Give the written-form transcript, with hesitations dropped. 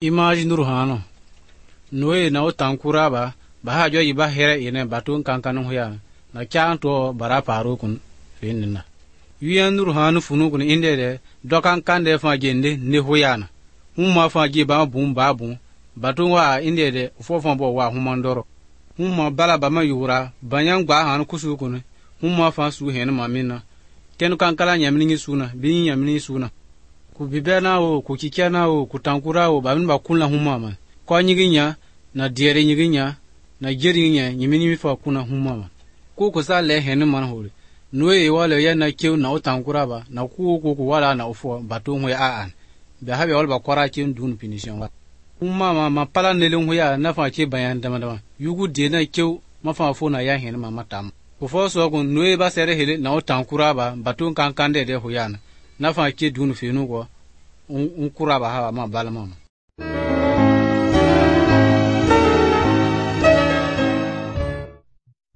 Imagine Ruhano. Noe na utankura ba hajo iba here ine batun kankanu huya na kyanto bara paru kun finna. Wiyan Ruhano funu kun indede dokan kande fa gende ne huyana. Humma fa giba bum babu batun wa indede fofon bo wa humandoro. Humma bala bama yura banyan gba han kusu kun humma fa su hen mamina. Tenu kankala nyamningi suna bin nyamningi suna. Ku bibena o ku kikena o ku tankura o babin ba kunla humma man. Ko nyiginya na diere nyiginya na jerinya nyimini fa kuna humma man. Ku sa le hen man hori. Noe wala ya na kiu na utankura ba na ku wala na ufo batu hwe aan. Be habe wala ba kwara kin dun punition wa. Humma ma pala nelun huya na fa ke bayan dama. Yugu de na kiu ma fa fo na ya hen ma matam. Ku fo so gun noe ba sere hele na utankura ba batu kankande de huyana. Na fa ke dun finu ko unkura ba ha ma balama.